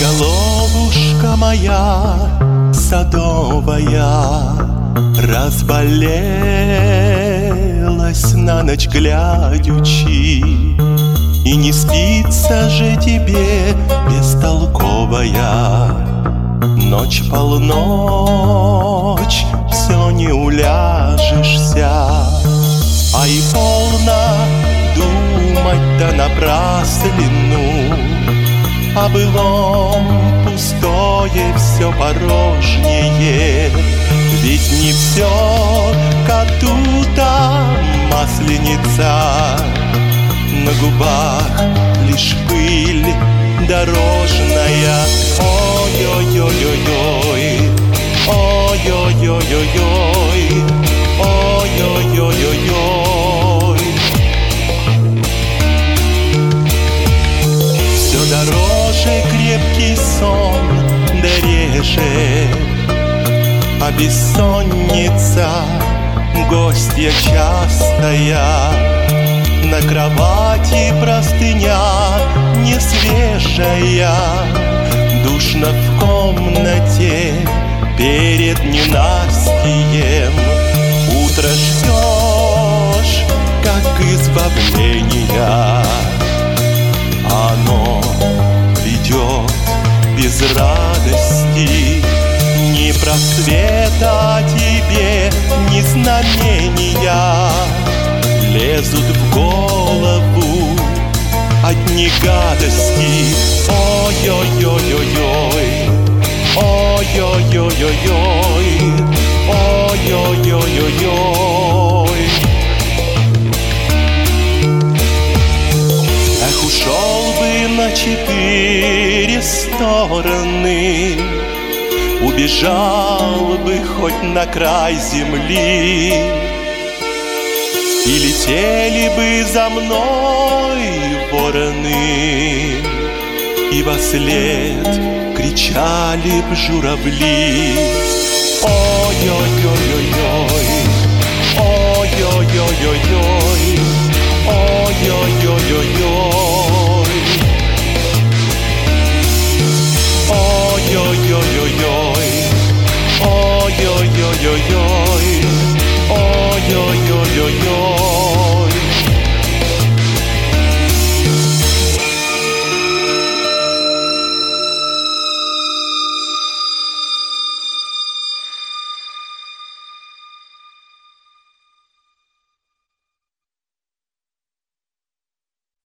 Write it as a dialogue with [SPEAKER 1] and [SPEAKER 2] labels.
[SPEAKER 1] Головушка моя садовая разболелась на ночь глядячи, и не спится же тебе бестолковая. Ночь полночь, все не уляжешься, а и полно думать-то напраслину. О былом пустое все порожнее, ведь не все коту-то масленица. На губах лишь пыль дорожная. Ой-ой-ой-ой-ой, ой-ой-ой-ой-ой, ой-ой-ой-ой-ой. Все дороже крепкий сон, да реже, а бессонница гостья частая. На кровати простыня не свежая, душно в комнате перед ненастьем. Утро ждешь, как избавления, оно ведет без радости. Ни просвета тебе, ни знамения лезут в голову одни гадости. Ой-ой-ой-ой-ой, ой-ой-ой-ой-ой, ой-ой-ой-ой-ой. Эх, ушел бы на 4 стороны, убежал бы хоть на край земли, и летели бы за мной вороны, и вослед кричали б журавли. Ой-ой-ой-ой-ой, ой-ой-ой-ой-ой, ой-ой-ой-ой-ой, ой-ой-ой-ой-ой, ой-ой-ой-ой-ой, ой-ой-ой-ой-ой.